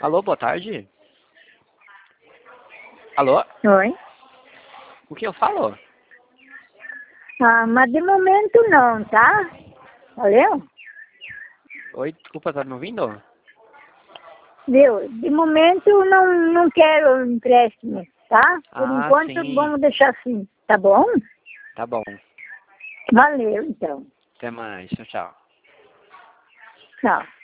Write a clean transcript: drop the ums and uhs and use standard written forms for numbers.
Alô, boa tarde. Alô? Oi? O que eu falo? Ah, mas de momento não, tá? Valeu? Oi, desculpa, tá me ouvindo? Viu? De momento não quero empréstimo, tá? Por Ah, enquanto sim. vamos deixar assim, tá bom? Tá bom. Valeu, então. Até mais. Tchau, tchau. Tchau.